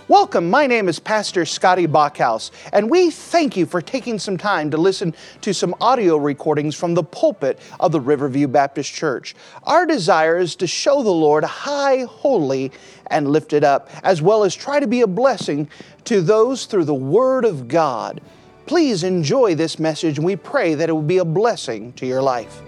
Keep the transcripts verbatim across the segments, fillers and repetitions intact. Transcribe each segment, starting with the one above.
Welcome, my name is Pastor Scotty Bachhaus, and we thank you for taking some time to listen to some audio recordings from the pulpit of the Riverview Baptist Church. Our desire is to show the Lord high, holy, and lifted up, as well as try to be a blessing to those through the Word of God. Please enjoy this message, and we pray that it will be a blessing to your life.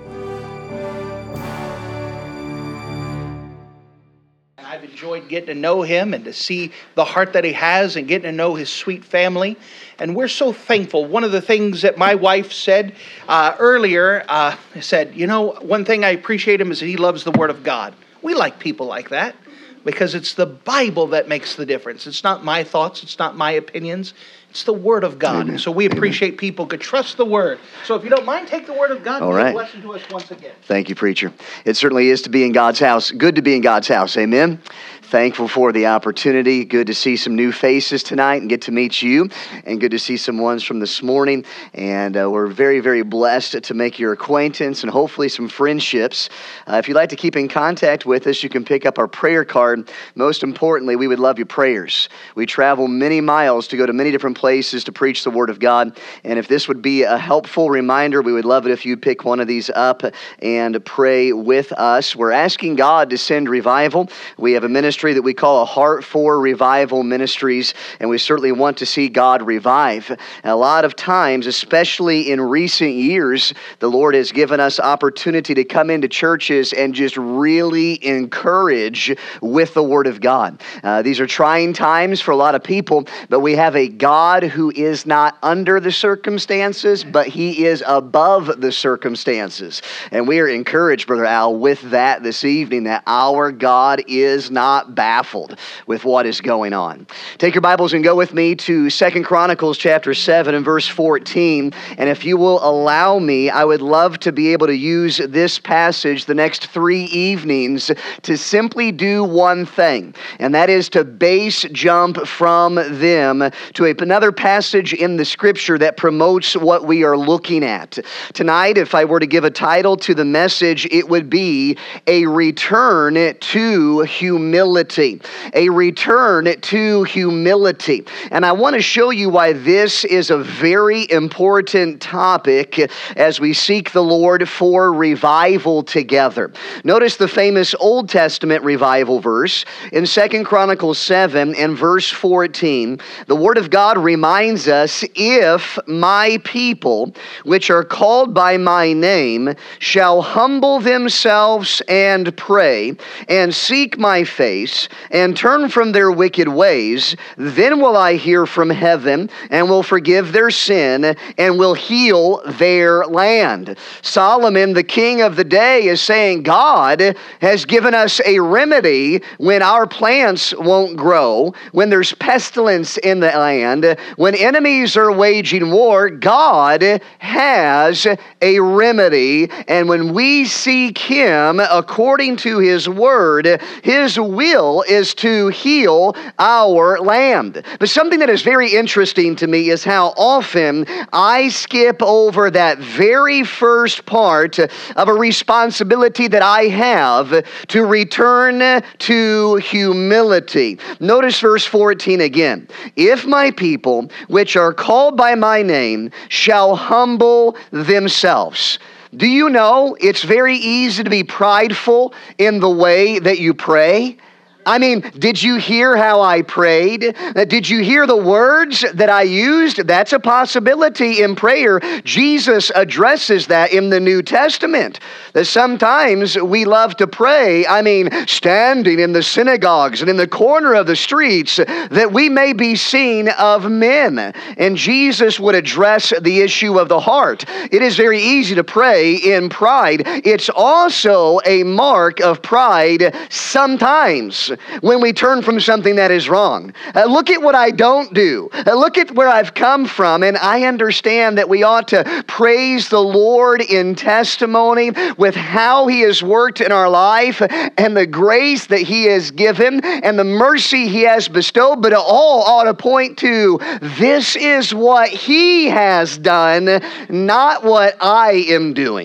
I've enjoyed getting to know him and to see the heart that he has and getting to know his sweet family. And we're so thankful. One of the things that my wife said uh, earlier, uh, said, you know, one thing I appreciate him is that he loves the Word of God. We like people like that because it's the Bible that makes the difference. It's not my thoughts. It's not my opinions. It's the Word of God. Amen. So we appreciate Amen. People could trust the Word. So if you don't mind, take the Word of God and be a blessing to us once again. Thank you, preacher. It certainly is to be in God's house. Good to be in God's house. Amen. Thankful for the opportunity. Good to see some new faces tonight and get to meet you. And good to see some ones from this morning. And uh, we're very, very blessed to make your acquaintance and hopefully some friendships. Uh, if you'd like to keep in contact with us, you can pick up our prayer card. Most importantly, we would love your prayers. We travel many miles to go to many different places to preach the Word of God. And if this would be a helpful reminder, we would love it if you'd pick one of these up and pray with us. We're asking God to send revival. We have a ministry that we call a Heart for Revival Ministries, and we certainly want to see God revive. And a lot of times, especially in recent years, the Lord has given us opportunity to come into churches and just really encourage with the Word of God. Uh, these are trying times for a lot of people, but we have a God who is not under the circumstances, but He is above the circumstances. And we are encouraged, Brother Al, with that this evening, that our God is not baffled with what is going on. Take your Bibles and go with me to Second Chronicles chapter seven and verse fourteen. And if you will allow me, I would love to be able to use this passage the next three evenings to simply do one thing, and that is to base jump from them to a, another passage in the Scripture that promotes what we are looking at. Tonight, if I were to give a title to the message, it would be A Return to Humility. A return to humility. And I want to show you why this is a very important topic as we seek the Lord for revival together. Notice the famous Old Testament revival verse in Second Chronicles seven and verse fourteen. The Word of God reminds us, if my people, which are called by my name, shall humble themselves and pray and seek my face and turn from their wicked ways, then will I hear from heaven and will forgive their sin and will heal their land. Solomon, the king of the day, is saying God has given us a remedy when our plants won't grow, when there's pestilence in the land, when enemies are waging war. God has a remedy, and when we seek Him according to His Word, His will is to heal our land. But something that is very interesting to me is how often I skip over that very first part of a responsibility that I have to return to humility. Notice verse fourteen again. If my people, which are called by my name, shall humble themselves. Do you know it's very easy to be prideful in the way that you pray? I mean, did you hear how I prayed? Did you hear the words that I used? That's a possibility in prayer. Jesus addresses that in the New Testament. That sometimes we love to pray, I mean, standing in the synagogues and in the corner of the streets, that we may be seen of men. And Jesus would address the issue of the heart. It is very easy to pray in pride. It's also a mark of pride sometimes when we turn from something that is wrong. Uh, look at what I don't do. Uh, look at where I've come from. And I understand that we ought to praise the Lord in testimony with how He has worked in our life and the grace that He has given and the mercy He has bestowed. But it all ought to point to, this is what He has done, not what I am doing.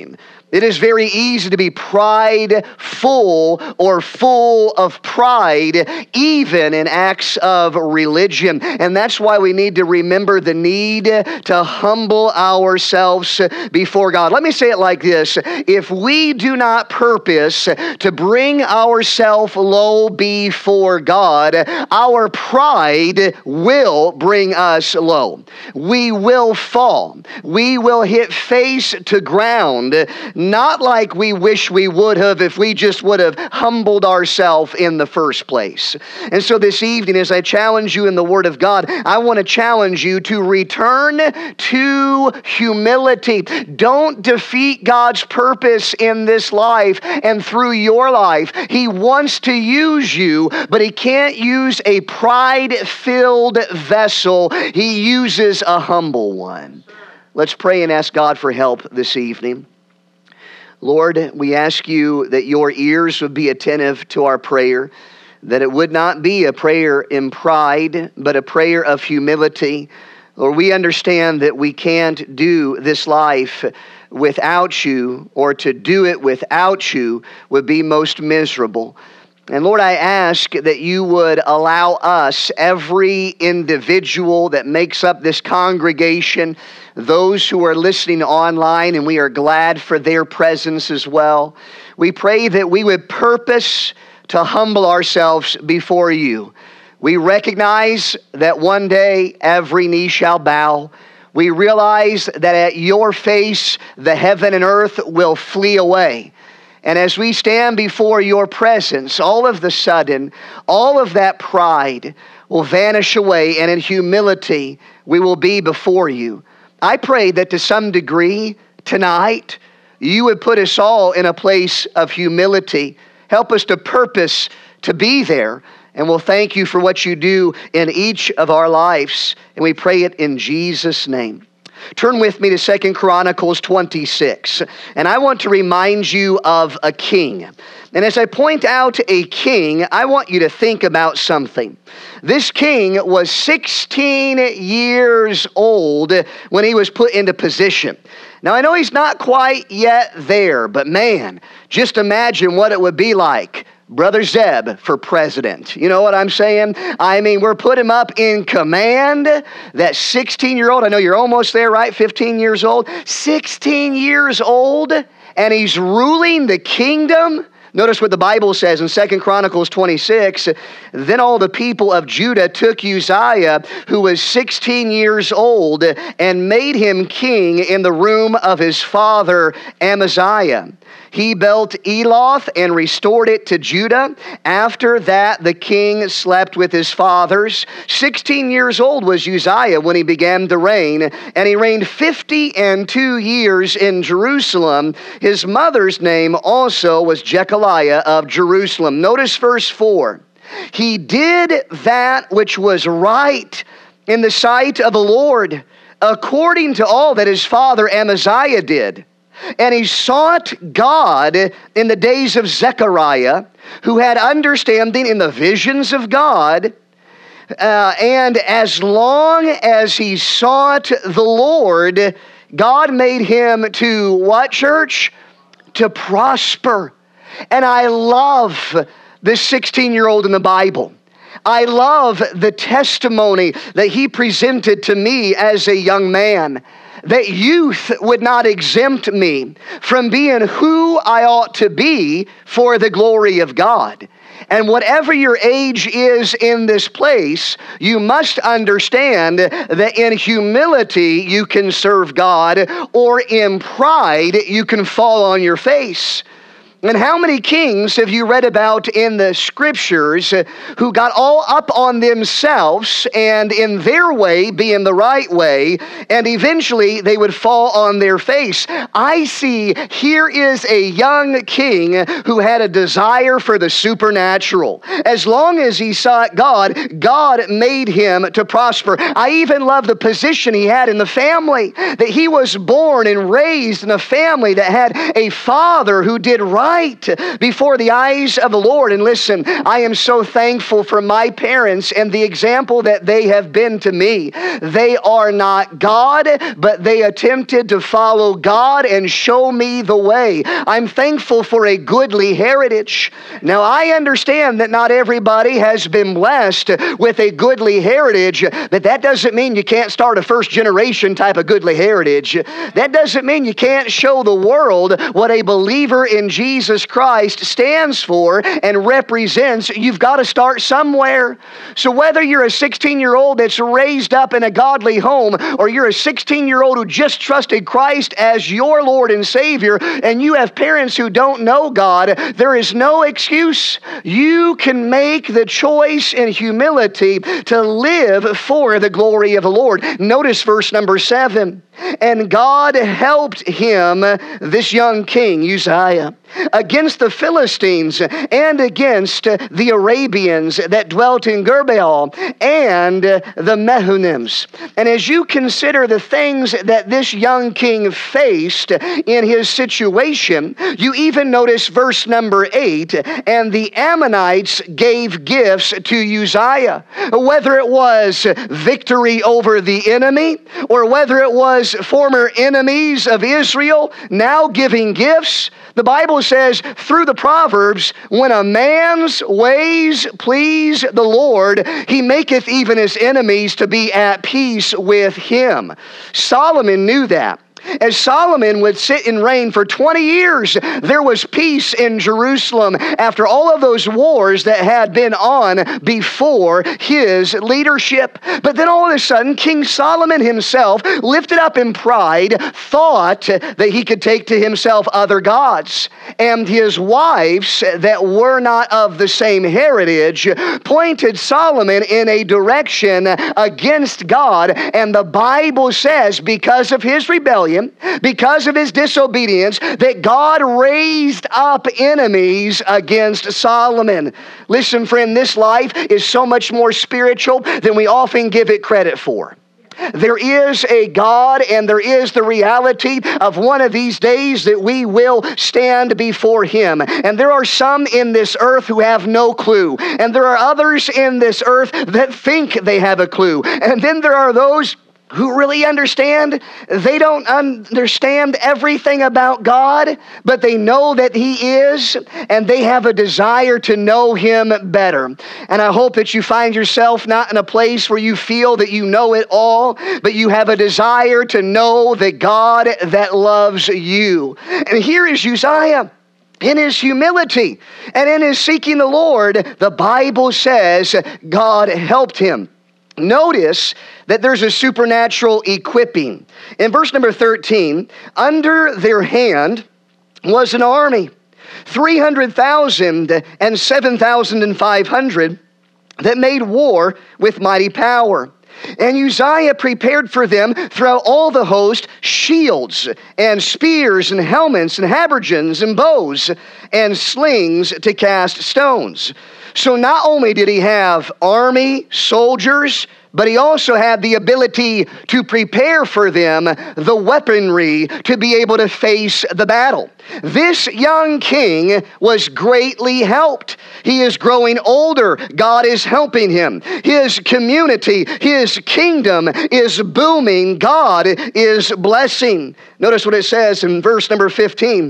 It is very easy to be prideful or full of pride, even in acts of religion. And that's why we need to remember the need to humble ourselves before God. Let me say it like this. If we do not purpose to bring ourselves low before God, our pride will bring us low. We will fall. We will hit face to ground. Not like we wish we would have if we just would have humbled ourselves in the first place. And so this evening, as I challenge you in the Word of God, I want to challenge you to return to humility. Don't defeat God's purpose in this life and through your life. He wants to use you, but He can't use a pride-filled vessel. He uses a humble one. Let's pray and ask God for help this evening. Lord, we ask you that your ears would be attentive to our prayer, that it would not be a prayer in pride, but a prayer of humility. Lord, we understand that we can't do this life without you, or to do it without you would be most miserable. And Lord, I ask that you would allow us, every individual that makes up this congregation, those who are listening online, and we are glad for their presence as well. We pray that we would purpose to humble ourselves before you. We recognize that one day every knee shall bow. We realize that at your face the heaven and earth will flee away. And as we stand before your presence, all of the sudden, all of that pride will vanish away, and in humility we will be before you. I pray that to some degree tonight, you would put us all in a place of humility. Help us to purpose to be there. And we'll thank you for what you do in each of our lives. And we pray it in Jesus' name. Turn with me to Second Chronicles twenty-six. And I want to remind you of a king. And as I point out a king, I want you to think about something. This king was sixteen years old when he was put into position. Now, I know he's not quite yet there, but man, just imagine what it would be like. Brother Zeb for president. You know what I'm saying? I mean, we're putting him up in command. That sixteen-year-old, I know you're almost there, right? fifteen years old. sixteen years old, and he's ruling the kingdom. Notice what the Bible says in Second Chronicles twenty-six. Then all the people of Judah took Uzziah, who was sixteen years old, and made him king in the room of his father Amaziah. He built Eloth and restored it to Judah. After that, the king slept with his fathers. Sixteen years old was Uzziah when he began to reign, and he reigned fifty and two years in Jerusalem. His mother's name also was Jechaliah of Jerusalem. Notice verse four. He did that which was right in the sight of the Lord, according to all that his father Amaziah did. And he sought God in the days of Zechariah, who had understanding in the visions of God. Uh, and as long as he sought the Lord, God made him to what, church? To prosper. And I love this sixteen-year-old in the Bible. I love the testimony that he presented to me as a young man. That youth would not exempt me from being who I ought to be for the glory of God. And whatever your age is in this place, you must understand that in humility you can serve God, or in pride you can fall on your face. And how many kings have you read about in the scriptures who got all up on themselves and in their way being the right way, and eventually they would fall on their face? I see here is a young king who had a desire for the supernatural. As long as he sought God, God made him to prosper. I even love the position he had in the family, that he was born and raised in a family that had a father who did right right before the eyes of the Lord. And listen, I am so thankful for my parents and the example that they have been to me. They are not God, but they attempted to follow God and show me the way. I'm thankful for a goodly heritage. Now, I understand that not everybody has been blessed with a goodly heritage, but that doesn't mean you can't start a first generation type of goodly heritage. That doesn't mean you can't show the world what a believer in Jesus Christ stands for and represents. You've got to start somewhere. So whether you're a sixteen-year-old that's raised up in a godly home, or you're a sixteen-year-old who just trusted Christ as your Lord and Savior, and you have parents who don't know God, there is no excuse. You can make the choice in humility to live for the glory of the Lord. Notice verse number seven. And God helped him, this young king, Uzziah, against the Philistines and against the Arabians that dwelt in Gurbaal and the Mehunims. And as you consider the things that this young king faced in his situation, you even notice verse number eight, and the Ammonites gave gifts to Uzziah. Whether it was victory over the enemy, or whether it was former enemies of Israel now giving gifts, the Bible says through the Proverbs, when a man's ways please the Lord, he maketh even his enemies to be at peace with him. Solomon knew that. As Solomon would sit and reign for twenty years, there was peace in Jerusalem after all of those wars that had been on before his leadership. But then all of a sudden, King Solomon himself, lifted up in pride, thought that he could take to himself other gods. And his wives that were not of the same heritage pointed Solomon in a direction against God. And the Bible says because of his rebellion, because of his disobedience, that God raised up enemies against Solomon. Listen, friend, this life is so much more spiritual than we often give it credit for. There is a God, and there is the reality of one of these days that we will stand before Him. And there are some in this earth who have no clue. And there are others in this earth that think they have a clue. And then there are those who really understand. They don't understand everything about God, but they know that He is, and they have a desire to know Him better. And I hope that you find yourself not in a place where you feel that you know it all, but you have a desire to know the God that loves you. And here is Uzziah. In his humility and in his seeking the Lord, the Bible says God helped him. Notice that there's a supernatural equipping. In verse number thirteen, under their hand was an army, three hundred thousand and seven thousand five hundred, that made war with mighty power. And Uzziah prepared for them throughout all the host shields and spears and helmets and habergeons and bows and slings to cast stones. So not only did he have army, soldiers, but he also had the ability to prepare for them the weaponry to be able to face the battle. This young king was greatly helped. He is growing older. God is helping him. His community, his kingdom is booming. God is blessing. Notice what it says in verse number fifteen.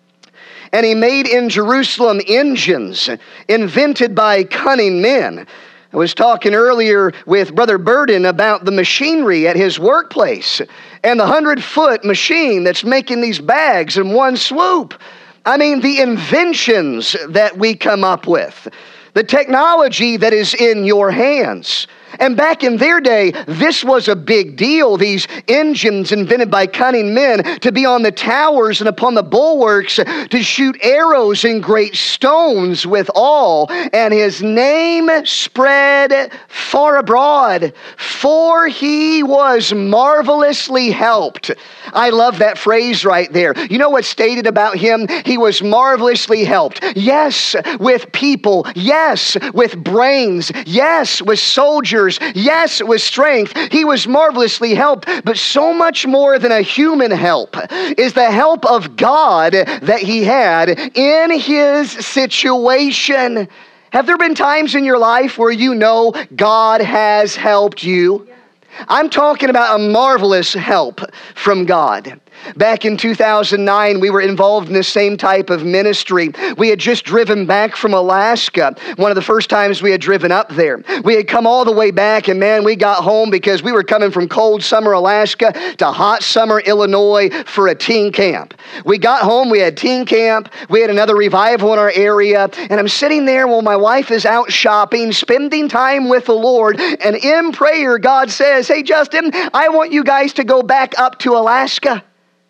And he made in Jerusalem engines invented by cunning men. I was talking earlier with Brother Burden about the machinery at his workplace and the hundred-foot machine that's making these bags in one swoop. I mean, the inventions that we come up with, the technology that is in your hands. And back in their day, this was a big deal. These engines invented by cunning men to be on the towers and upon the bulwarks to shoot arrows and great stones withal. And his name spread far abroad, for he was marvelously helped. I love that phrase right there. You know what's stated about him? He was marvelously helped. Yes, with people. Yes, with brains. Yes, with soldiers. others. Yes, with strength. He was marvelously helped, but so much more than a human help is the help of God that he had in his situation. Have there been times in your life where you know God has helped you? I'm talking about a marvelous help from God. Back in two thousand nine, we were involved in the same type of ministry. We had just driven back from Alaska, one of the first times we had driven up there. We had come all the way back, and man, we got home because we were coming from cold summer Alaska to hot summer Illinois for a teen camp. We got home, we had teen camp, we had another revival in our area, and I'm sitting there while my wife is out shopping, spending time with the Lord, and in prayer, God says, "Hey, Justin, I want you guys to go back up to Alaska."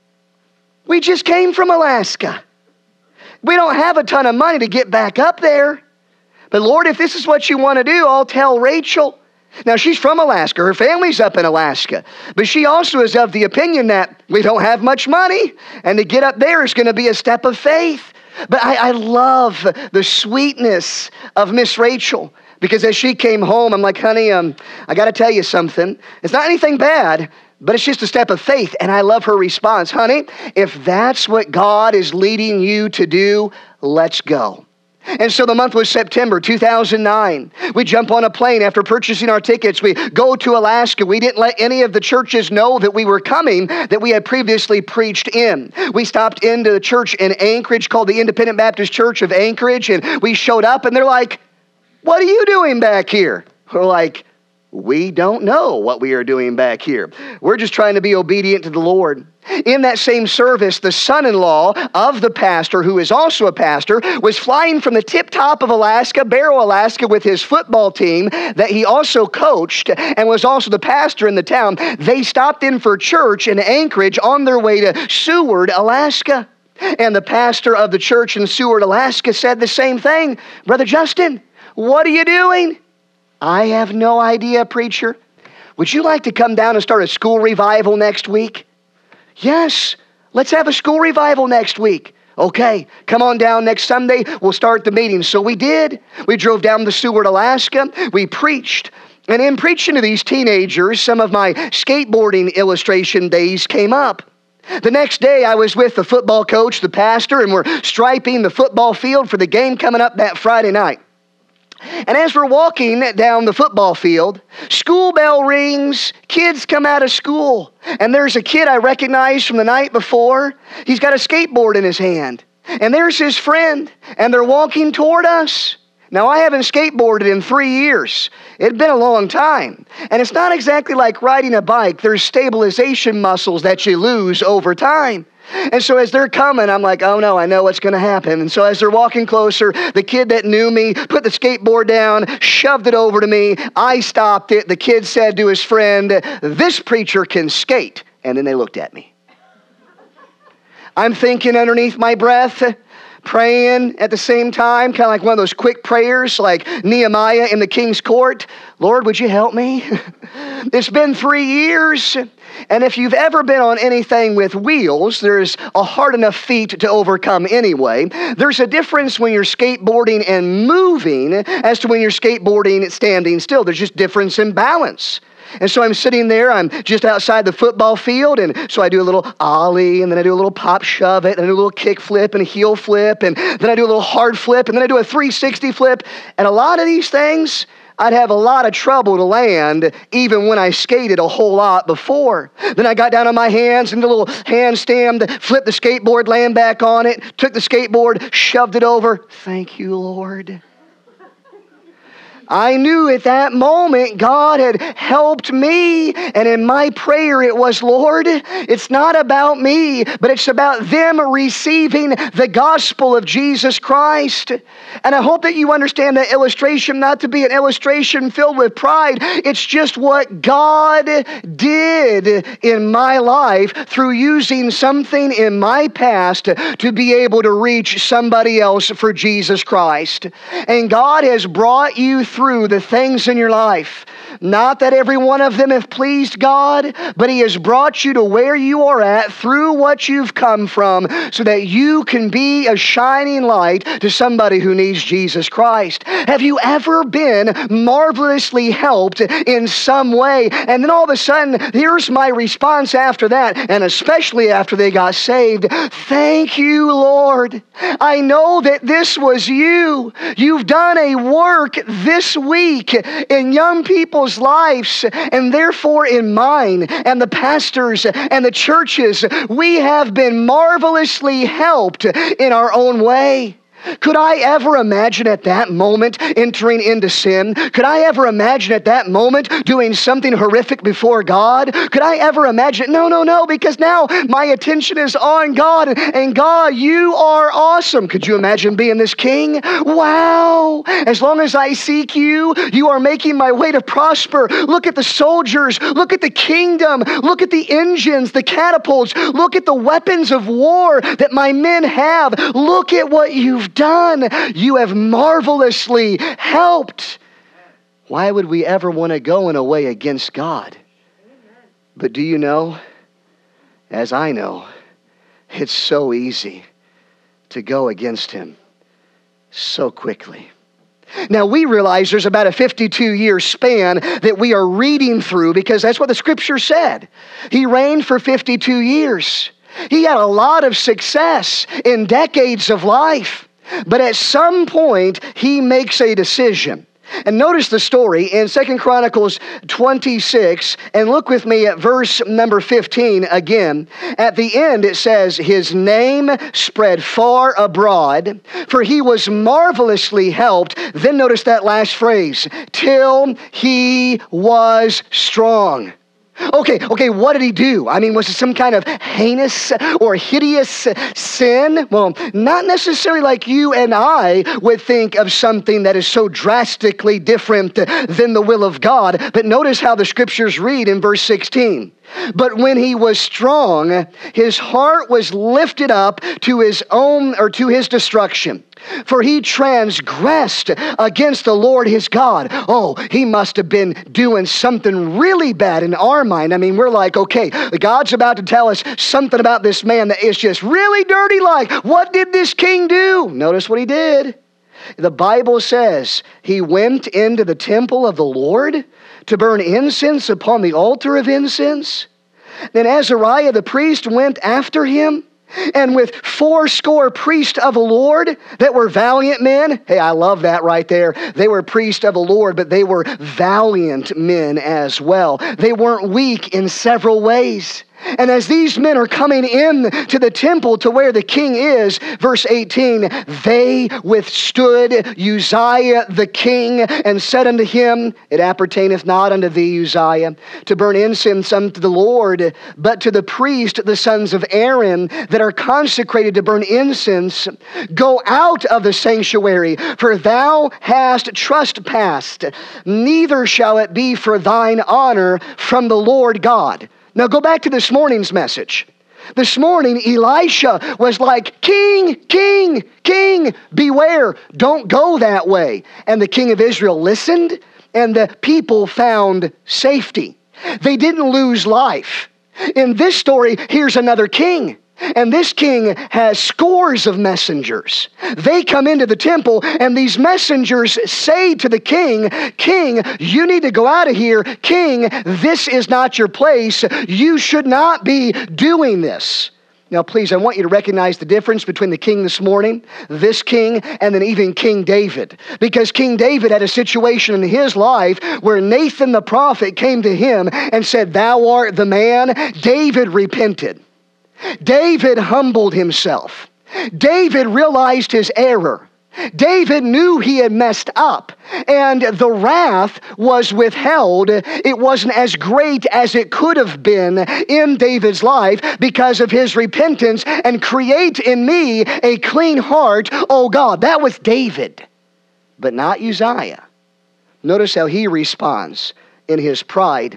We just came from Alaska. We don't have a ton of money to get back up there. But Lord, if this is what you want to do, I'll tell Rachel. Now, she's from Alaska. Her family's up in Alaska. But she also is of the opinion that we don't have much money. And to get up there is going to be a step of faith. But I, I love the sweetness of Miss Rachel. Because as she came home, I'm like, honey, um, I got to tell you something. It's not anything bad. But it's just a step of faith, and I love her response. Honey, if that's what God is leading you to do, let's go. And so the month was September two thousand nine. We jump on a plane after purchasing our tickets. We go to Alaska. We didn't let any of the churches know that we were coming, that we had previously preached in. We stopped into the church in Anchorage called the Independent Baptist Church of Anchorage, and we showed up, and they're like, "What are you doing back here?" We're like, "We don't know what we are doing back here. We're just trying to be obedient to the Lord." In that same service, the son-in-law of the pastor, who is also a pastor, was flying from the tip top of Alaska, Barrow, Alaska, with his football team that he also coached and was also the pastor in the town. They stopped in for church in Anchorage on their way to Seward, Alaska. And the pastor of the church in Seward, Alaska said the same thing. "Brother Justin, what are you doing?" "I have no idea, preacher. Would you like to come down and start a school revival next week?" "Yes, let's have a school revival next week." "Okay, come on down next Sunday. We'll start the meeting." So we did. We drove down to Seward, Alaska. We preached. And in preaching to these teenagers, some of my skateboarding illustration days came up. The next day, I was with the football coach, the pastor, and we're striping the football field for the game coming up that Friday night. And as we're walking down the football field, school bell rings, kids come out of school. And there's a kid I recognize from the night before. He's got a skateboard in his hand. And there's his friend, and they're walking toward us. Now, I haven't skateboarded in three years. It'd been a long time. And it's not exactly like riding a bike. There's stabilization muscles that you lose over time. And so as they're coming, I'm like, oh no, I know what's going to happen. And so as they're walking closer, the kid that knew me put the skateboard down, shoved it over to me. I stopped it. The kid said to his friend, "This preacher can skate." And then they looked at me. I'm thinking underneath my breath, praying at the same time, kind of like one of those quick prayers like Nehemiah in the king's court. "Lord, would you help me?" It's been three years. And if you've ever been on anything with wheels, there's a hard enough feat to overcome anyway. There's a difference when you're skateboarding and moving as to when you're skateboarding standing still. There's just difference in balance. And so I'm sitting there, I'm just outside the football field, and so I do a little ollie, and then I do a little pop shove it, and I do a little kick flip and a heel flip, and then I do a little hard flip, and then I do a three sixty flip. And a lot of these things, I'd have a lot of trouble to land even when I skated a whole lot before. Then I got down on my hands and did a little handstand, flipped the skateboard, land back on it, took the skateboard, shoved it over. Thank you, Lord. I knew at that moment God had helped me, and in my prayer it was, Lord, it's not about me, but it's about them receiving the gospel of Jesus Christ. And I hope that you understand that illustration not to be an illustration filled with pride. It's just what God did in my life through using something in my past to be able to reach somebody else for Jesus Christ. And God has brought you through the things in your life. Not that every one of them have pleased God, but He has brought you to where you are at through what you've come from so that you can be a shining light to somebody who needs Jesus Christ. Have you ever been marvelously helped in some way? And then all of a sudden, here's my response after that, and especially after they got saved. Thank you, Lord. I know that this was you. You've done a work this week in young people's lives, and therefore in mine, and the pastors and the churches. We have been marvelously helped in our own way. Could I ever imagine at that moment entering into sin? Could I ever imagine at that moment doing something horrific before God? Could I ever imagine? No, no, no, because now my attention is on God, and God, you are awesome. Could you imagine being this king? Wow! As long as I seek you, you are making my way to prosper. Look at the soldiers. Look at the kingdom. Look at the engines, the catapults. Look at the weapons of war that my men have. Look at what you've done. You have marvelously helped. Why would we ever want to go in a way against God? But do you know, as I know, it's so easy to go against Him so quickly. Now we realize there's about a fifty-two year span that we are reading through because that's what the Scripture said. He reigned for fifty-two years. He had a lot of success in decades of life. But at some point, he makes a decision. And notice the story in Second Chronicles twenty-six, and look with me at verse number fifteen again. At the end it says, his name spread far abroad, for he was marvelously helped. Then notice that last phrase, till he was strong. Okay, okay, what did he do? I mean, was it some kind of heinous or hideous sin? Well, not necessarily like you and I would think of something that is so drastically different than the will of God. But notice how the Scriptures read in verse sixteen. But when he was strong, his heart was lifted up to his own or to his destruction. For he transgressed against the Lord his God. Oh, he must have been doing something really bad in our mind. I mean, we're like, okay, God's about to tell us something about this man that is just really dirty like. What did this king do? Notice what he did. The Bible says he went into the temple of the Lord to burn incense upon the altar of incense. Then Azariah the priest went after him, and with fourscore priests of the Lord that were valiant men. Hey, I love that right there. They were priests of the Lord, but they were valiant men as well. They weren't weak in several ways. And as these men are coming in to the temple to where the king is, verse eighteen, they withstood Uzziah the king and said unto him, it appertaineth not unto thee, Uzziah, to burn incense unto the Lord, but to the priest, the sons of Aaron, that are consecrated to burn incense. Go out of the sanctuary, for thou hast trespassed, neither shall it be for thine honor from the Lord God. Now go back to this morning's message. This morning, Elisha was like, King, King, King, beware, don't go that way. And the king of Israel listened, and the people found safety. They didn't lose life. In this story, here's another king. And this king has scores of messengers. They come into the temple, and these messengers say to the king, King, you need to go out of here. King, this is not your place. You should not be doing this. Now, please, I want you to recognize the difference between the king this morning, this king, and then even King David. Because King David had a situation in his life where Nathan the prophet came to him and said, thou art the man. David repented. David humbled himself. David realized his error. David knew he had messed up, and the wrath was withheld. It wasn't as great as it could have been in David's life because of his repentance. And create in me a clean heart, O God. That was David, but not Uzziah. Notice how he responds in his pride.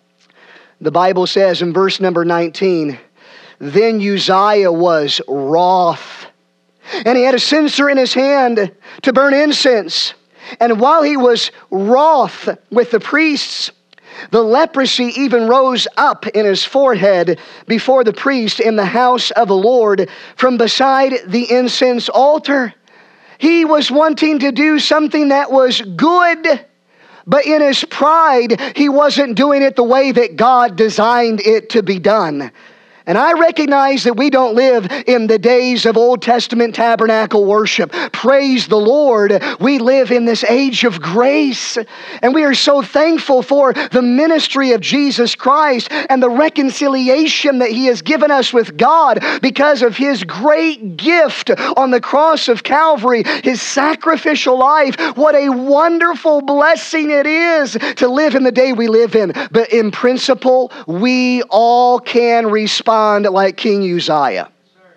The Bible says in verse number nineteen, then Uzziah was wroth, and he had a censer in his hand to burn incense. And while he was wroth with the priests, the leprosy even rose up in his forehead before the priest in the house of the Lord from beside the incense altar. He was wanting to do something that was good, but in his pride, he wasn't doing it the way that God designed it to be done. And I recognize that we don't live in the days of Old Testament tabernacle worship. Praise the Lord. We live in this age of grace. And we are so thankful for the ministry of Jesus Christ and the reconciliation that He has given us with God because of His great gift on the cross of Calvary, His sacrificial life. What a wonderful blessing it is to live in the day we live in. But in principle, we all can respond like King Uzziah.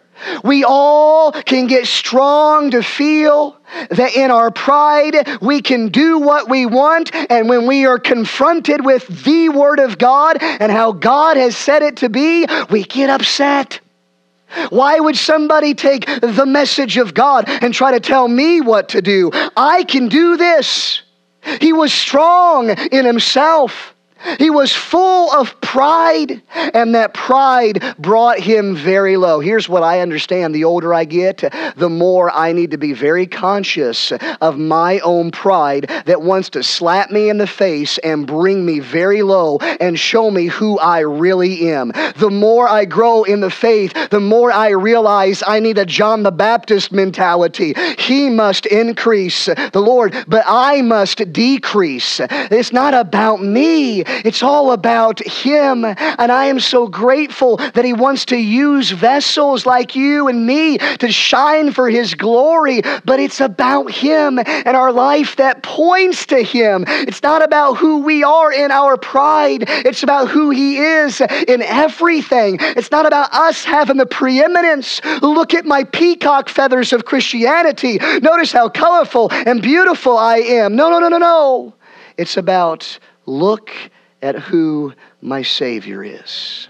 We all can get strong to feel that in our pride we can do what we want, and when we are confronted with the Word of God and how God has said it to be, we get upset. Why would somebody take the message of God and try to tell me what to do? I can do this. He was strong in himself. He was full of pride, and that pride brought him very low. Here's what I understand. The older I get, the more I need to be very conscious of my own pride that wants to slap me in the face and bring me very low and show me who I really am. The more I grow in the faith, the more I realize I need a John the Baptist mentality. He must increase, the Lord, but I must decrease. It's not about me. It's all about Him. And I am so grateful that He wants to use vessels like you and me to shine for His glory. But it's about Him and our life that points to Him. It's not about who we are in our pride. It's about who He is in everything. It's not about us having the preeminence. Look at my peacock feathers of Christianity. Notice how colorful and beautiful I am. No, no, no, no, no. It's about look at who my Savior is.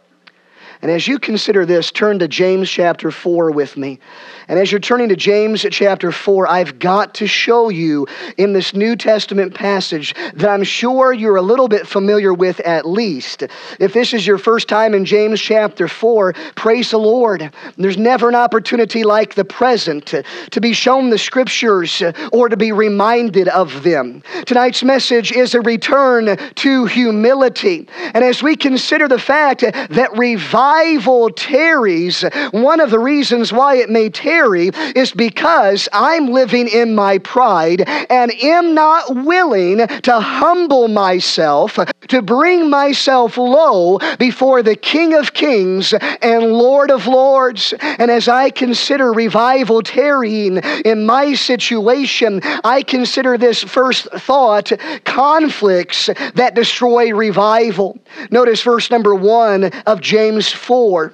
And as you consider this, turn to James chapter four with me. And as you're turning to James chapter four, I've got to show you in this New Testament passage that I'm sure you're a little bit familiar with at least. If this is your first time in James chapter four, praise the Lord. There's never an opportunity like the present to, to be shown the Scriptures or to be reminded of them. Tonight's message is a return to humility. And as we consider the fact that revival tarries, one of the reasons why it may tarry is because I'm living in my pride and am not willing to humble myself, to bring myself low before the King of Kings and Lord of Lords. And as I consider revival tarrying in my situation, I consider this first thought conflicts that destroy revival. Notice verse number one of James four.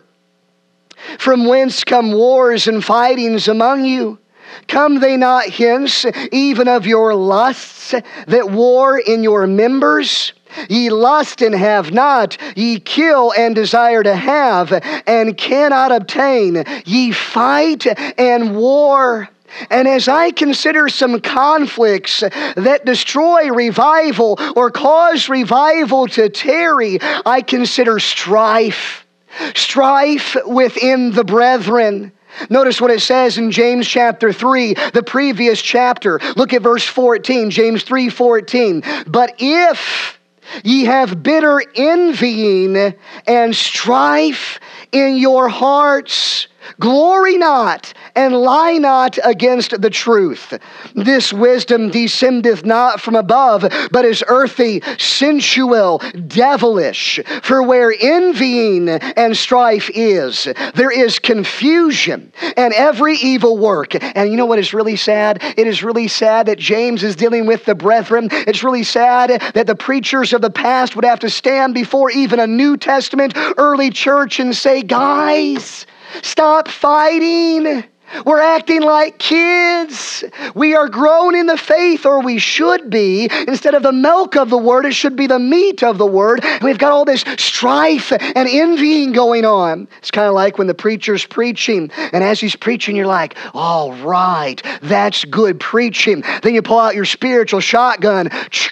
From whence come wars and fightings among you? Come they not hence, even of your lusts that war in your members? Ye lust and have not, ye kill and desire to have, and cannot obtain. Ye fight and war. And as I consider some conflicts that destroy revival or cause revival to tarry, I consider strife. Strife within the brethren. Notice what it says in James chapter three, the previous chapter. Look at verse fourteen, James three fourteen. But if ye have bitter envying and strife in your hearts, glory not and lie not against the truth. This wisdom descendeth not from above, but is earthy, sensual, devilish. For where envying and strife is, there is confusion and every evil work. And you know what is really sad? It is really sad that James is dealing with the brethren. It's really sad that the preachers of the past would have to stand before even a New Testament early church and say, guys, stop fighting. We're acting like kids. We are grown in the faith, or we should be. Instead of the milk of the Word, it should be the meat of the Word. And we've got all this strife and envying going on. It's kind of like when the preacher's preaching, and as he's preaching, you're like, all right, that's good preaching. Then you pull out your spiritual shotgun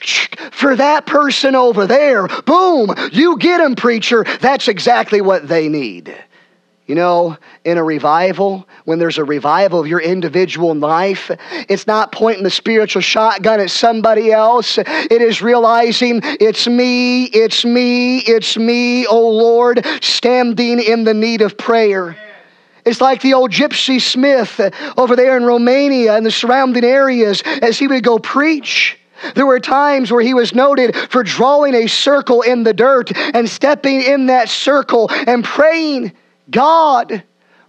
for that person over there. Boom, you get him, preacher. That's exactly what they need. You know, in a revival, when there's a revival of your individual life, it's not pointing the spiritual shotgun at somebody else. It is realizing it's me, it's me, it's me, oh Lord, standing in the need of prayer. It's like the old Gypsy Smith over there in Romania and the surrounding areas as he would go preach. There were times where he was noted for drawing a circle in the dirt and stepping in that circle and praying, God,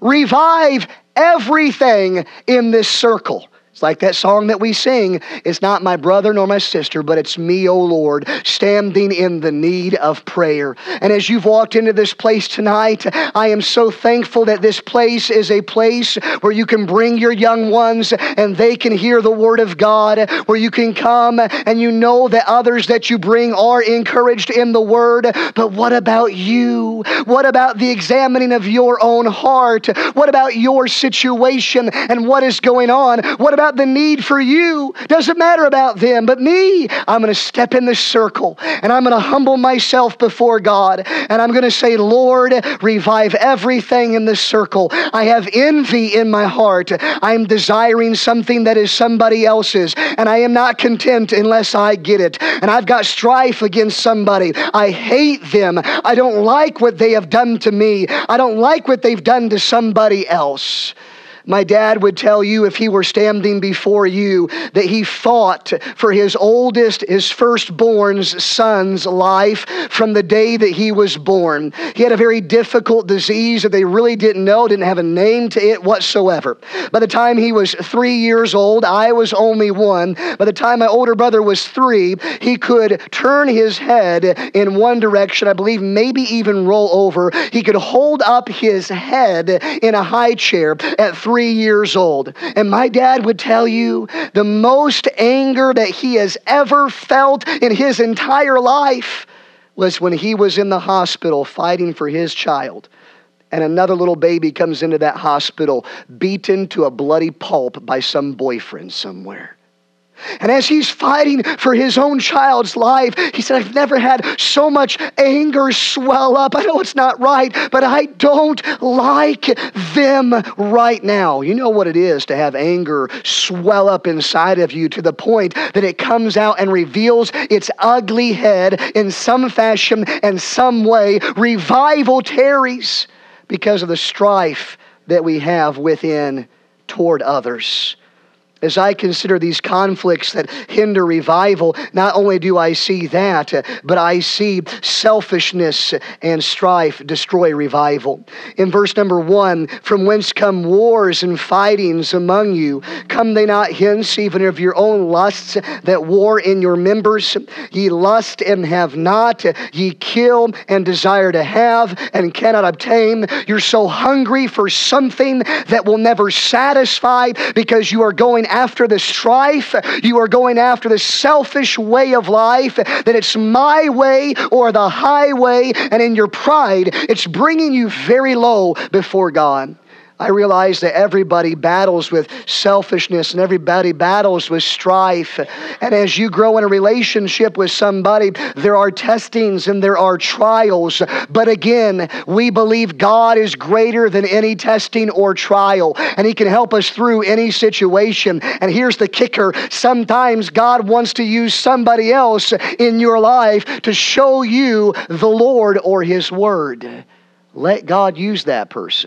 revive everything in this circle. It's like that song that we sing. It's not my brother nor my sister, but it's me, O Lord, standing in the need of prayer. And as you've walked into this place tonight, I am so thankful that this place is a place where you can bring your young ones and they can hear the Word of God, where you can come and you know that others that you bring are encouraged in the Word. But what about you? What about the examining of your own heart? What about your situation and what is going on? What about the need for you? Doesn't matter about them, but me. I'm going to step in this circle and I'm going to humble myself before God and I'm going to say, Lord, revive everything in this circle. I have envy in my heart. I am desiring something that is somebody else's and I am not content unless I get it. And I've got strife against somebody. I hate them. I don't like what they have done to me. I don't like what they've done to somebody else. My dad would tell you if he were standing before you that he fought for his oldest, his firstborn's son's life from the day that he was born. He had a very difficult disease that they really didn't know, didn't have a name to it whatsoever. By the time he was three years old, I was only one. By the time my older brother was three, he could turn his head in one direction, I believe maybe even roll over. He could hold up his head in a high chair at three Three years old. And my dad would tell you the most anger that he has ever felt in his entire life was when he was in the hospital fighting for his child. And another little baby comes into that hospital beaten to a bloody pulp by some boyfriend somewhere. And as he's fighting for his own child's life, he said, I've never had so much anger swell up. I know it's not right, but I don't like them right now. You know what it is to have anger swell up inside of you to the point that it comes out and reveals its ugly head in some fashion and some way. Revival tarries because of the strife that we have within toward others. As I consider these conflicts that hinder revival, not only do I see that, but I see selfishness and strife destroy revival. In verse number one, from whence come wars and fightings among you? Come they not hence even of your own lusts that war in your members? Ye lust and have not, ye kill and desire to have and cannot obtain. You're so hungry for something that will never satisfy because you are going after the strife, you are going after the selfish way of life, that it's my way or the highway, and in your pride, it's bringing you very low before God. I realize that everybody battles with selfishness and everybody battles with strife. And as you grow in a relationship with somebody, there are testings and there are trials. But again, we believe God is greater than any testing or trial, and He can help us through any situation. And here's the kicker. Sometimes God wants to use somebody else in your life to show you the Lord or His Word. Let God use that person.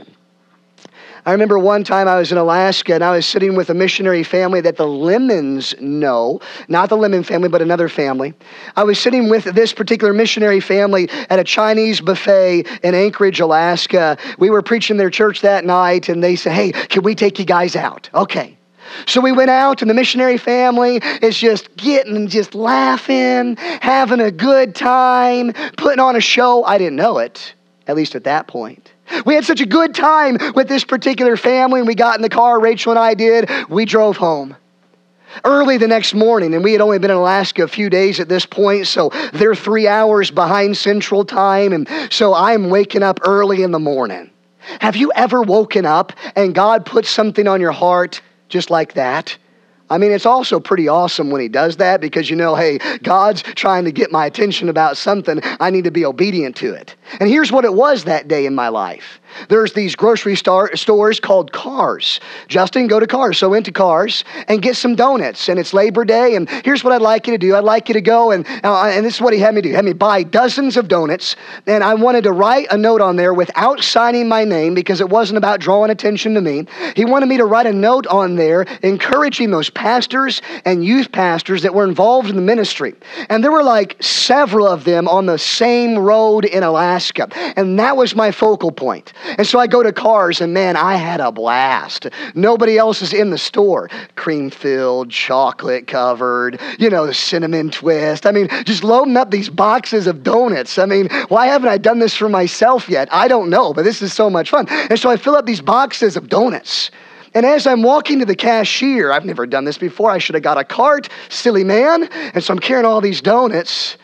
I remember one time I was in Alaska and I was sitting with a missionary family that the Lemons know, not the Lemon family, but another family. I was sitting with this particular missionary family at a Chinese buffet in Anchorage, Alaska. We were preaching their church that night and they said, hey, can we take you guys out? Okay. So we went out and the missionary family is just getting, just laughing, having a good time, putting on a show. I didn't know it, at least at that point. We had such a good time with this particular family, and we got in the car, Rachel and I did. We drove home early the next morning, and we had only been in Alaska a few days at this point, so they're three hours behind Central Time, and so I'm waking up early in the morning. Have you ever woken up and God put something on your heart just like that? I mean, it's also pretty awesome when he does that, because you know, hey, God's trying to get my attention about something. I need to be obedient to it. And here's what it was that day in my life. There's these grocery star- stores called Cars. Justin, go to Cars. So into Cars and get some donuts. And it's Labor Day. And here's what I'd like you to do. I'd like you to go and, uh, and this is what he had me do. He had me buy dozens of donuts. And I wanted to write a note on there without signing my name, because it wasn't about drawing attention to me. He wanted me to write a note on there encouraging those pastors and youth pastors that were involved in the ministry. And there were like several of them on the same road in Alaska. And that was my focal point. And so I go to Cars, and man, I had a blast. Nobody else is in the store. Cream-filled, chocolate-covered, you know, the cinnamon twist. I mean, just loading up these boxes of donuts. I mean, why haven't I done this for myself yet? I don't know, but this is so much fun. And so I fill up these boxes of donuts. And as I'm walking to the cashier, I've never done this before. I should have got a cart, silly man. And so I'm carrying all these donuts.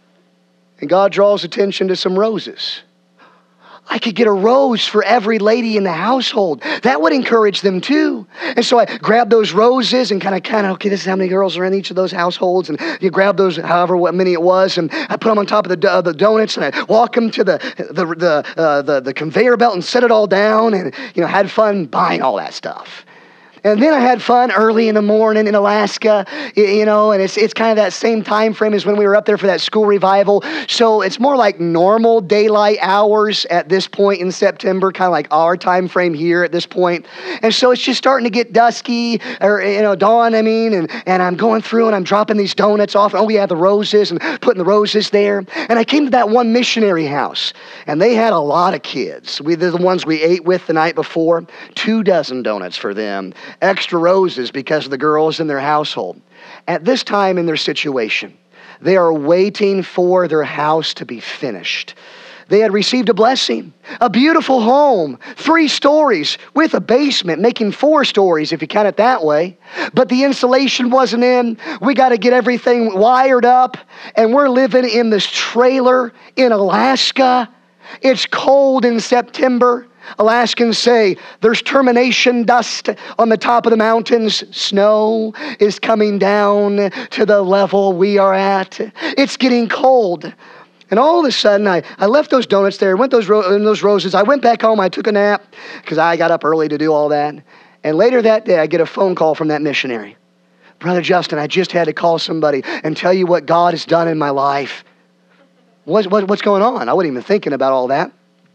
And God draws attention to some roses. I could get a rose for every lady in the household. That would encourage them too. And so I grabbed those roses and kind of, kind of, okay, this is how many girls are in each of those households. And you grab those, however what many it was, and I put them on top of the uh, the donuts, and I walk them to the the the, uh, the the conveyor belt and set it all down, and you know had fun buying all that stuff. And then I had fun early in the morning in Alaska, you know, and it's it's kind of that same time frame as when we were up there for that school revival. So it's more like normal daylight hours at this point in September, kind of like our time frame here at this point. And so it's just starting to get dusky, or, you know, dawn, I mean, and, and I'm going through and I'm dropping these donuts off. Oh, we have the roses, and putting the roses there. And I came to that one missionary house, and they had a lot of kids. We, they're the ones we ate with the night before. Two dozen donuts for them. Extra roses because of the girls in their household. At this time in their situation, they are waiting for their house to be finished. They had received a blessing, a beautiful home, three stories with a basement, making four stories if you count it that way. But the insulation wasn't in. We got to get everything wired up, and we're living in this trailer in Alaska. It's cold in September. Alaskans say there's termination dust on the top of the mountains. Snow is coming down to the level we are at. It's getting cold. And all of a sudden, I, I left those donuts there, went those ro- those roses. I went back home. I took a nap because I got up early to do all that. And later that day, I get a phone call from that missionary. Brother Justin, I just had to call somebody and tell you what God has done in my life. What, what, what's going on? I wasn't even thinking about all that.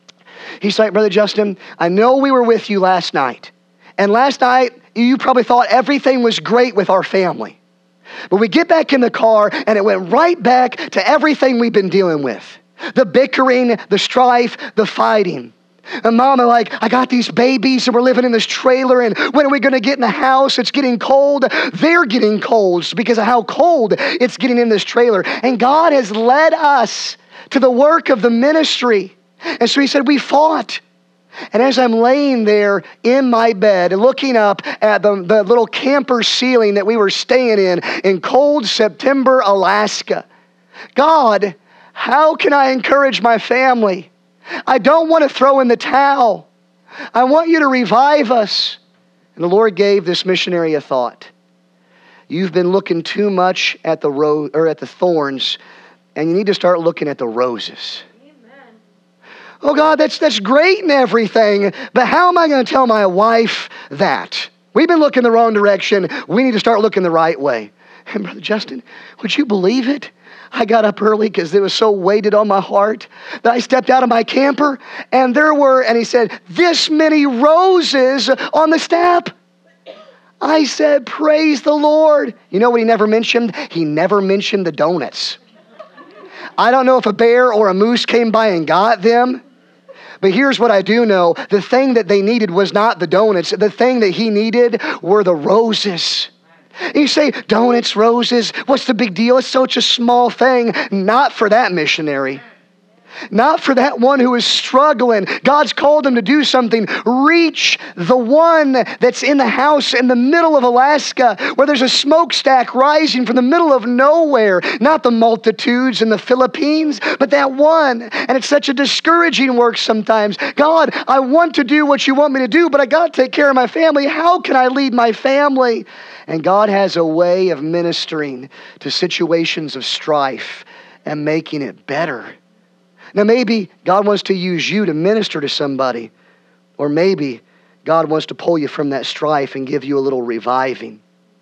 He's like, Brother Justin, I know we were with you last night. And last night, you probably thought everything was great with our family. But we get back in the car, and it went right back to everything we've been dealing with. The bickering, the strife, the fighting. And Mom, I'm like, I got these babies, and we're living in this trailer, and when are we going to get in the house? It's getting cold. They're getting cold because of how cold it's getting in this trailer. And God has led us to the work of the ministry. And so he said, we fought. And as I'm laying there in my bed, looking up at the, the little camper ceiling that we were staying in, in cold September, Alaska, God, how can I encourage my family? I don't want to throw in the towel. I want you to revive us. And the Lord gave this missionary a thought. You've been looking too much at the ro- or at the thorns, and you need to start looking at the roses. Oh, God, that's that's great and everything, but how am I going to tell my wife that? We've been looking the wrong direction. We need to start looking the right way. And Brother Justin, would you believe it? I got up early because it was so weighted on my heart that I stepped out of my camper, and there were, and he said, this many roses on the step. I said, praise the Lord. You know what he never mentioned? He never mentioned the donuts. I don't know if a bear or a moose came by and got them. But here's what I do know. The thing that they needed was not the donuts. The thing that he needed were the roses. And you say, donuts, roses, what's the big deal? It's such a small thing. Not for that missionary. Not for that one who is struggling. God's called him to do something. Reach the one that's in the house in the middle of Alaska where there's a smokestack rising from the middle of nowhere. Not the multitudes in the Philippines, but that one. And it's such a discouraging work sometimes. God, I want to do what you want me to do, but I got to take care of my family. How can I lead my family? And God has a way of ministering to situations of strife and making it better. Now maybe God wants to use you to minister to somebody, or maybe God wants to pull you from that strife and give you a little reviving.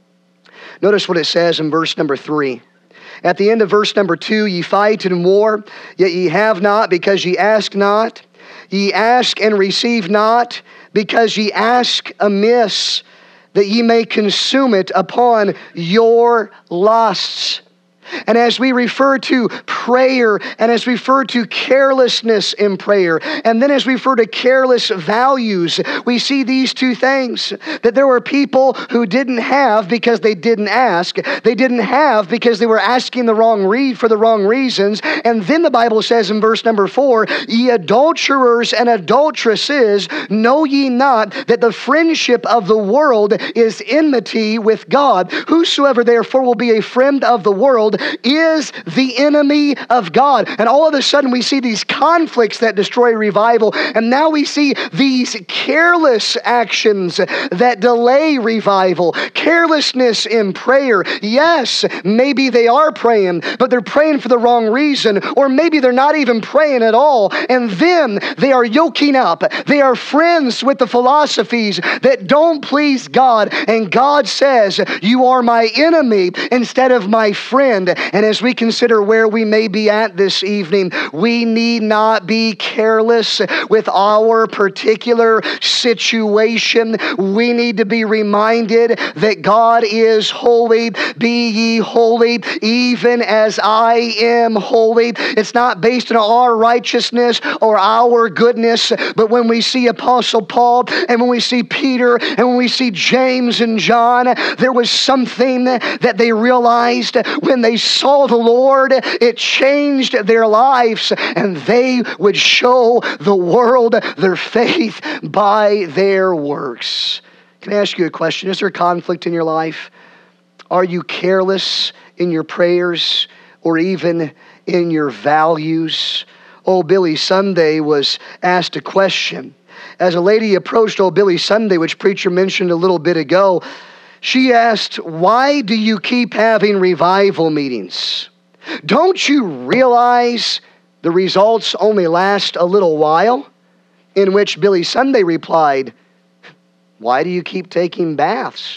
Notice what it says in verse number three. At the end of verse number two, ye fight and war, yet ye have not because ye ask not. Ye ask and receive not because ye ask amiss, that ye may consume it upon your lusts. And as we refer to prayer, and as we refer to carelessness in prayer, and then as we refer to careless values, we see these two things. That there were people who didn't have because they didn't ask. They didn't have because they were asking the wrong read for the wrong reasons. And then the Bible says in verse number four, ye adulterers and adulteresses, know ye not that the friendship of the world is enmity with God? Whosoever therefore will be a friend of the world is the enemy of God. And all of a sudden we see these conflicts that destroy revival. And now we see these careless actions that delay revival. Carelessness in prayer. Yes, maybe they are praying, but they're praying for the wrong reason. Or maybe they're not even praying at all. And then they are yoking up. They are friends with the philosophies that don't please God. And God says, you are my enemy instead of my friend. And as we consider where we may be at this evening, we need not be careless with our particular situation. We need to be reminded that God is holy. Be ye holy, even as I am holy. It's not based on our righteousness or our goodness, but when we see Apostle Paul, and when we see Peter, and when we see James and John, there was something that they realized when they saw the Lord. It changed their lives, and they would show the world their faith by their works. Can I ask you a question? Is there conflict in your life? Are you careless in your prayers or even in your values? Old Billy Sunday was asked a question. As a lady approached Old Billy Sunday, which preacher mentioned a little bit ago, she asked, why do you keep having revival meetings? Don't you realize the results only last a little while? In which Billy Sunday replied, why do you keep taking baths?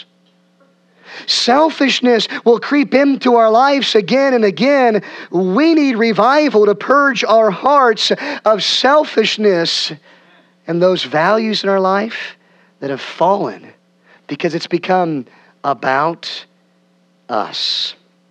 Selfishness will creep into our lives again and again. We need revival to purge our hearts of selfishness and those values in our life that have fallen because it's become about us.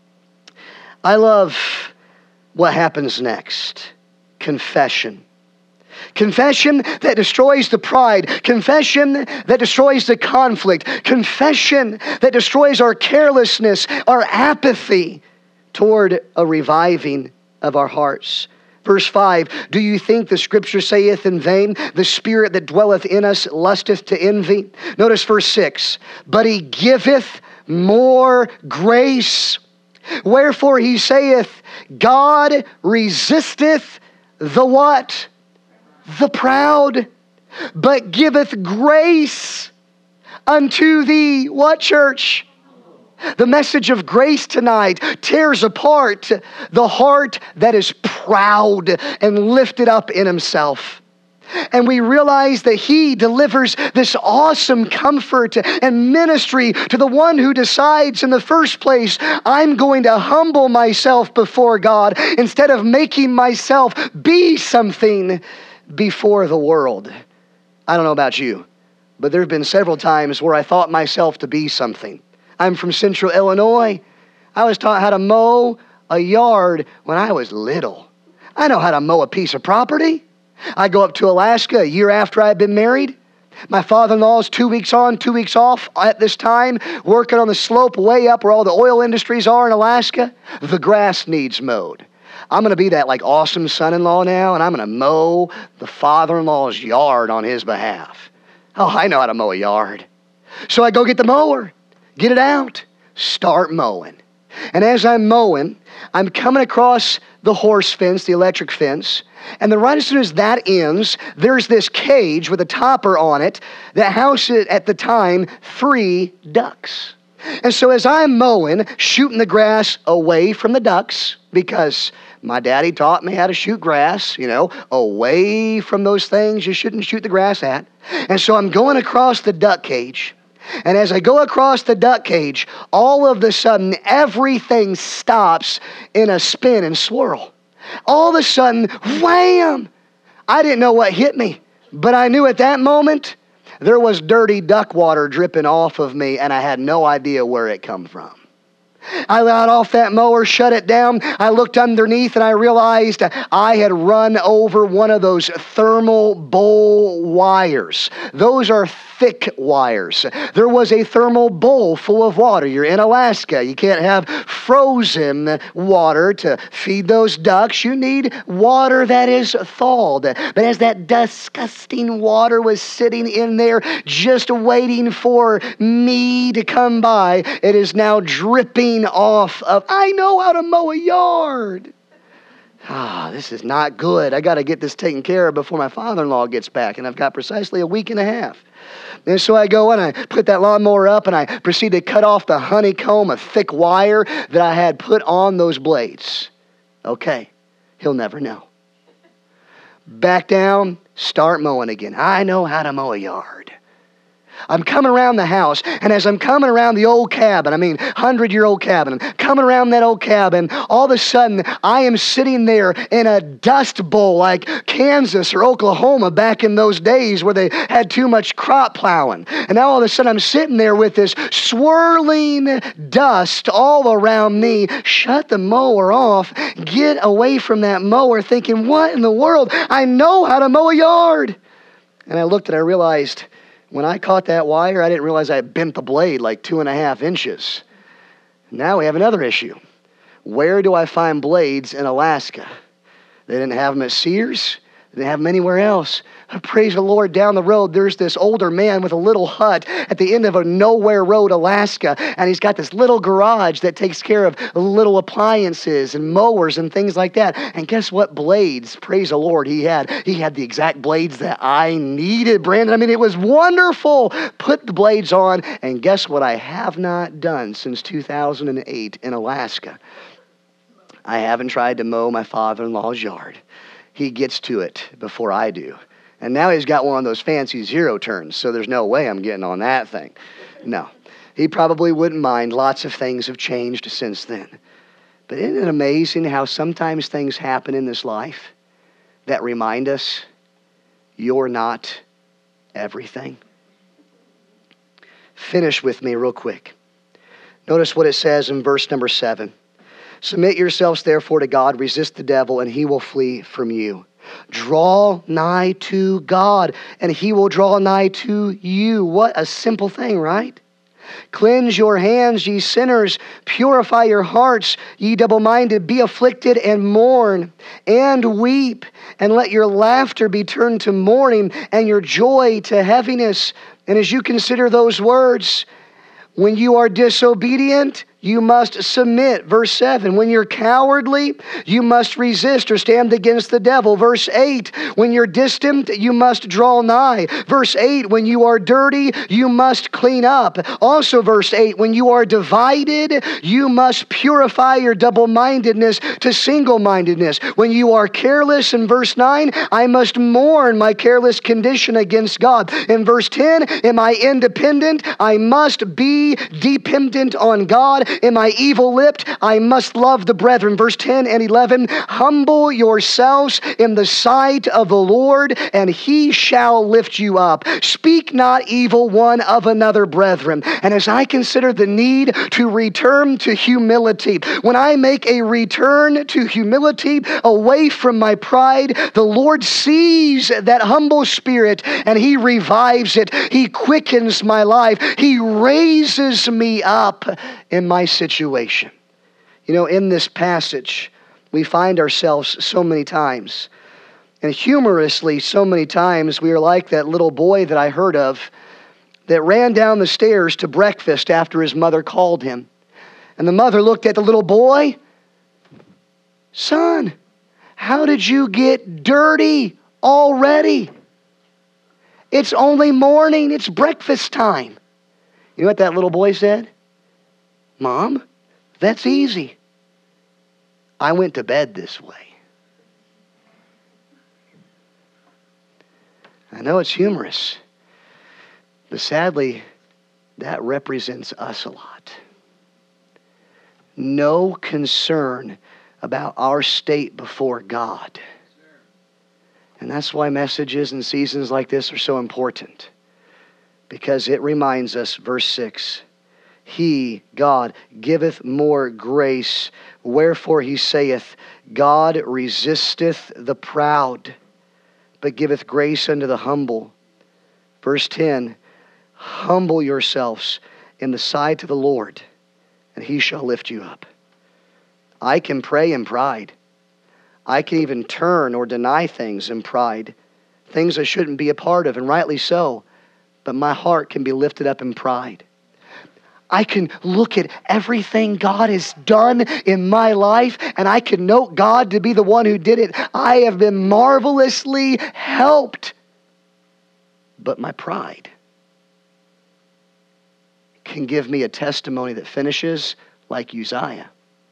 I love what happens next. Confession. Confession that destroys the pride. Confession that destroys the conflict. Confession that destroys our carelessness, our apathy toward a reviving of our hearts. Verse five, do you think the scripture saith in vain, the spirit that dwelleth in us lusteth to envy? Notice verse six, but he giveth more grace. Wherefore he saith, God resisteth the what? The proud, but giveth grace unto the what, church? The message of grace tonight tears apart the heart that is proud and lifted up in himself. And we realize that he delivers this awesome comfort and ministry to the one who decides in the first place, I'm going to humble myself before God instead of making myself be something before the world. I don't know about you, but there have been several times where I thought myself to be something. I'm from Central Illinois. I was taught how to mow a yard when I was little. I know how to mow a piece of property. I go up to Alaska a year after I'd been married. My father-in-law is two weeks on, two weeks off at this time, working on the slope way up where all the oil industries are in Alaska. The grass needs mowed. I'm going to be that like awesome son-in-law now, and I'm going to mow the father-in-law's yard on his behalf. Oh, I know how to mow a yard. So I go get the mower, get it out, start mowing. And as I'm mowing, I'm coming across the horse fence, the electric fence, and then right as soon as that ends, there's this cage with a topper on it that housed, at the time, three ducks. And so as I'm mowing, shooting the grass away from the ducks, because my daddy taught me how to shoot grass, you know, away from those things you shouldn't shoot the grass at. And so I'm going across the duck cage. And as I go across the duck cage, all of a sudden, everything stops in a spin and swirl. All of a sudden, wham! I didn't know what hit me, but I knew at that moment, there was dirty duck water dripping off of me, and I had no idea where it come from. I got off that mower, shut it down. I looked underneath and I realized I had run over one of those thermal bowl wires. Those are thick wires. There was a thermal bowl full of water. You're in Alaska. You can't have frozen water to feed those ducks. You need water that is thawed. But as that disgusting water was sitting in there just waiting for me to come by, it is now dripping off of, I know how to mow a yard. Ah, this is not good. I got to get this taken care of before my father-in-law gets back, and I've got precisely a week and a half. And so I go and I put that lawnmower up and I proceed to cut off the honeycomb of thick wire that I had put on those blades. Okay, he'll never know. Back down, start mowing again. I know how to mow a yard. I'm coming around the house, and as I'm coming around the old cabin, I mean, hundred-year-old cabin, I'm coming around that old cabin, all of a sudden, I am sitting there in a dust bowl like Kansas or Oklahoma back in those days where they had too much crop plowing. And now all of a sudden, I'm sitting there with this swirling dust all around me. Shut the mower off. Get away from that mower, thinking, what in the world? I know how to mow a yard. And I looked and I realized, when I caught that wire, I didn't realize I had bent the blade like two and a half inches. Now we have another issue. Where do I find blades in Alaska? They didn't have them at Sears. They didn't have them anywhere else. Praise the Lord, down the road, there's this older man with a little hut at the end of a nowhere road, Alaska, and he's got this little garage that takes care of little appliances and mowers and things like that. And guess what blades, praise the Lord, he had? He had the exact blades that I needed, Brandon. I mean, it was wonderful. Put the blades on, and guess what I have not done since two thousand eight in Alaska? I haven't tried to mow my father-in-law's yard. He gets to it before I do. And now he's got one of those fancy zero turns, so there's no way I'm getting on that thing. No, he probably wouldn't mind. Lots of things have changed since then. But isn't it amazing how sometimes things happen in this life that remind us you're not everything? Finish with me real quick. Notice what it says in verse number seven. Submit yourselves therefore to God, resist the devil, and he will flee from you. Draw nigh to God, and he will draw nigh to you. What a simple thing, right? Cleanse your hands, ye sinners. Purify your hearts, ye double-minded. Be afflicted and mourn and weep. And let your laughter be turned to mourning and your joy to heaviness. And as you consider those words, when you are disobedient, you must submit. Verse seven, when you're cowardly, you must resist or stand against the devil. Verse eight, when you're distant, you must draw nigh. Verse eight, when you are dirty, you must clean up. Also verse eight, when you are divided, you must purify your double-mindedness to single-mindedness. When you are careless, in verse nine, I must mourn my careless condition against God. In verse ten, am I independent? I must be dependent on God. Am I evil-lipped? I must love the brethren. Verse ten and eleven, humble yourselves in the sight of the Lord, and he shall lift you up. Speak not evil one of another, brethren. And as I consider the need to return to humility, when I make a return to humility away from my pride, the Lord sees that humble spirit and he revives it. He quickens my life. He raises me up in my situation. You know, in this passage, we find ourselves so many times. And humorously, so many times, we are like that little boy that I heard of that ran down the stairs to breakfast after his mother called him. And the mother looked at the little boy. Son, how did you get dirty already? It's only morning. It's breakfast time. You know what that little boy said? Mom, that's easy. I went to bed this way. I know it's humorous, but sadly, that represents us a lot. No concern about our state before God. And that's why messages and seasons like this are so important. Because it reminds us, verse six, He, God, giveth more grace. Wherefore he saith, God resisteth the proud, but giveth grace unto the humble. Verse ten, humble yourselves in the sight of the Lord, and He shall lift you up. I can pray in pride. I can even turn or deny things in pride, things I shouldn't be a part of, and rightly so, but my heart can be lifted up in pride. I can look at everything God has done in my life, and I can note God to be the one who did it. I have been marvelously helped. But my pride can give me a testimony that finishes like Uzziah.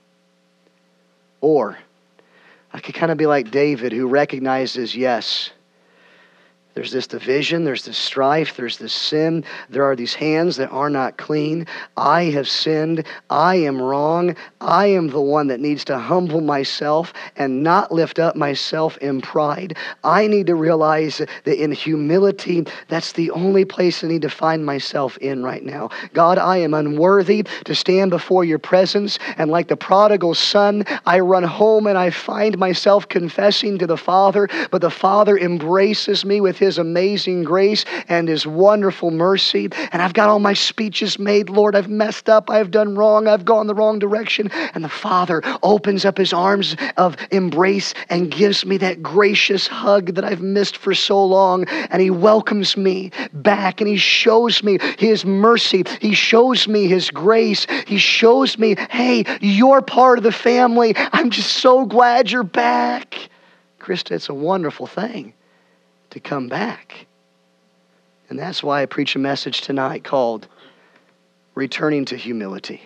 Or I could kind of be like David, who recognizes, yes, there's this division, there's this strife, there's this sin. There are these hands that are not clean. I have sinned. I am wrong. I am the one that needs to humble myself and not lift up myself in pride. I need to realize that in humility, that's the only place I need to find myself in right now. God, I am unworthy to stand before your presence. And like the prodigal son, I run home and I find myself confessing to the Father, but the Father embraces me with His amazing grace and His wonderful mercy. And I've got all my speeches made. Lord, I've messed up. I've done wrong. I've gone the wrong direction. And the Father opens up His arms of embrace and gives me that gracious hug that I've missed for so long. And He welcomes me back and He shows me His mercy. He shows me His grace. He shows me, hey, you're part of the family. I'm just so glad you're back. Krista, it's a wonderful thing to come back. And that's why I preach a message tonight called Returning to Humility.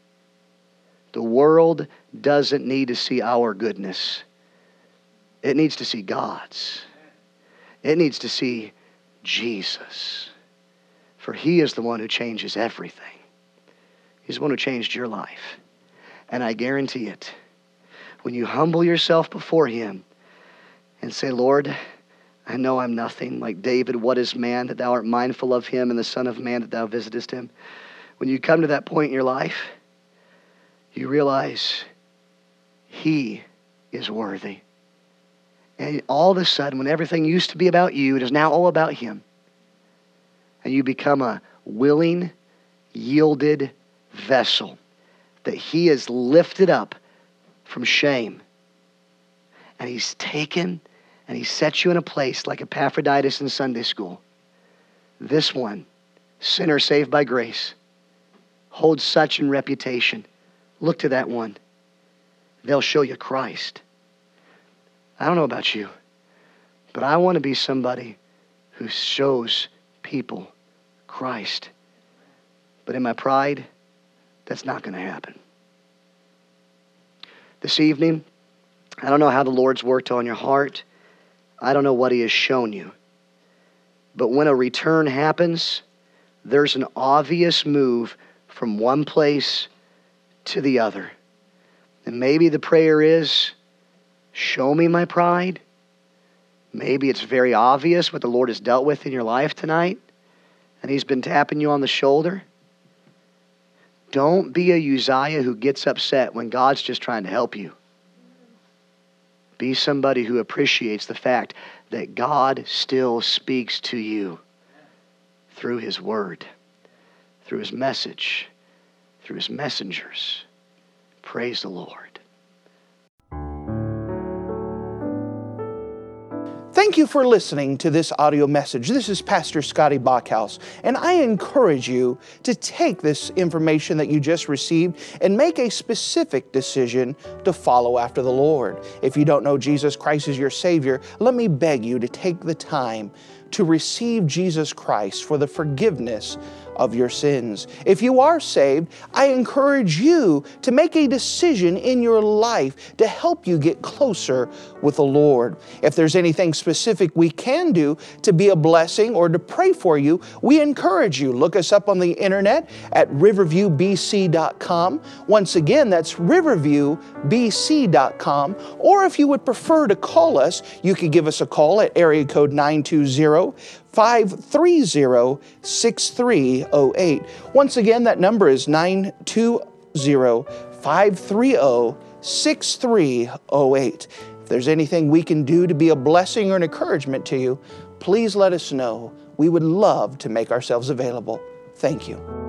The world doesn't need to see our goodness. It needs to see God's. It needs to see Jesus. For He is the one who changes everything. He's the one who changed your life. And I guarantee it, when you humble yourself before Him and say, Lord, I know I'm nothing. Like David, what is man that thou art mindful of him, and the Son of Man that thou visitest him? When you come to that point in your life, you realize He is worthy. And all of a sudden, when everything used to be about you, it is now all about Him. And you become a willing, yielded vessel that He has lifted up from shame. And He's taken and He sets you in a place like Epaphroditus in Sunday school. This one, sinner saved by grace, holds such in reputation. Look to that one. They'll show you Christ. I don't know about you, but I want to be somebody who shows people Christ. But in my pride, that's not going to happen. This evening, I don't know how the Lord's worked on your heart. I don't know what He has shown you. But when a return happens, there's an obvious move from one place to the other. And maybe the prayer is, show me my pride. Maybe it's very obvious what the Lord has dealt with in your life tonight, and He's been tapping you on the shoulder. Don't be a Uzziah who gets upset when God's just trying to help you. Be somebody who appreciates the fact that God still speaks to you through His Word, through His message, through His messengers. Praise the Lord. Thank you for listening to this audio message. This is Pastor Scotty Bachhaus, and I encourage you to take this information that you just received and make a specific decision to follow after the Lord. If you don't know Jesus Christ as your Savior, let me beg you to take the time to receive Jesus Christ for the forgiveness of your sins. If you are saved, I encourage you to make a decision in your life to help you get closer with the Lord. If there's anything specific we can do to be a blessing or to pray for you, we encourage you. Look us up on the internet at riverview b c dot com. Once again, that's riverview b c dot com. Or if you would prefer to call us, you can give us a call at area code nine two zero, five three zero, six three zero eight. Once again, that number is nine two zero, five three zero, six three zero eight. If there's anything we can do to be a blessing or an encouragement to you, please let us know. We would love to make ourselves available. Thank you.